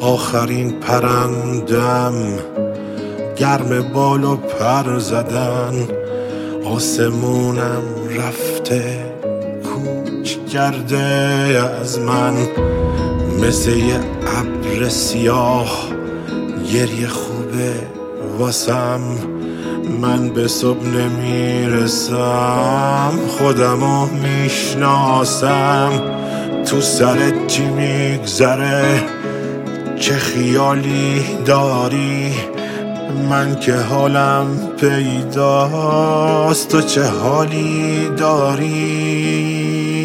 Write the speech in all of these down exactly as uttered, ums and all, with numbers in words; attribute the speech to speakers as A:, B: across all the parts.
A: آخرین پرندم گرم بال و پر زدن، آسمونم رفته کوچ کرده از من، مثل یه ابر سیاه گریه خوبه واسم. من به صبح نمیرسم، خودمو میشناسم، تو سرت چی میگذره، چه خیالی داری، من که حالم پیداست، تو چه حالی داری.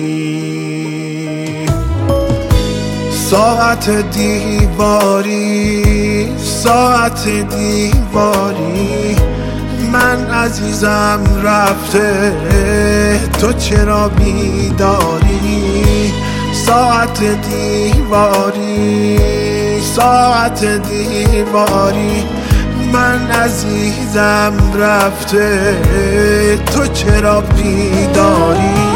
A: ساعت دیواری، ساعت دیواری، من عزیزم رفته، تو چرا بیداری. ساعت دیواری، ساعت دیواری، من عزیزم رفته، تو چرا بیداری.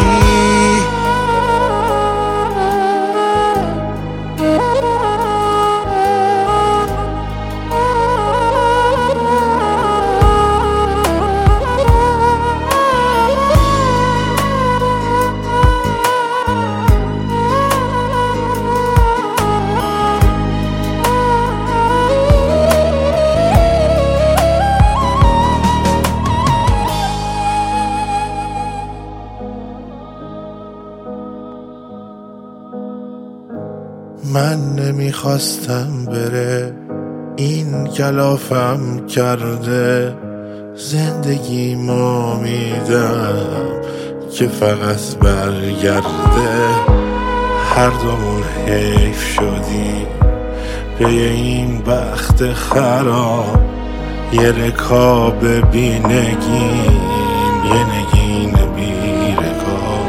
A: من نمیخواستم بره، این کلافم کرده، زندگیمو میدم که فقط برگرده. هر دومون حیف شدی به این بخت خراب، یه رکاب بی نگین، یه نگین بی رکاب.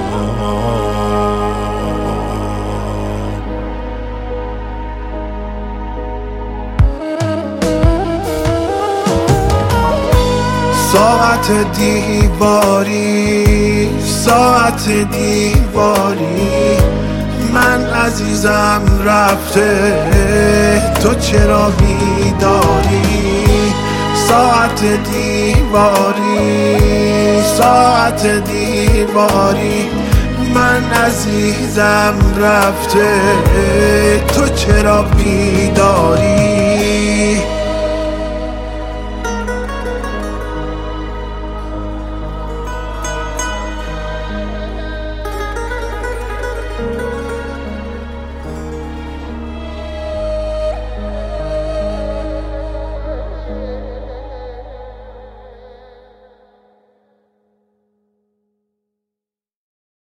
A: ساعت دیواری، ساعت دیواری، من عزیزم رفته، تو چرا بیداری. ساعت دیواری، ساعت دیواری، من عزیزم رفته، تو چرا بیداری.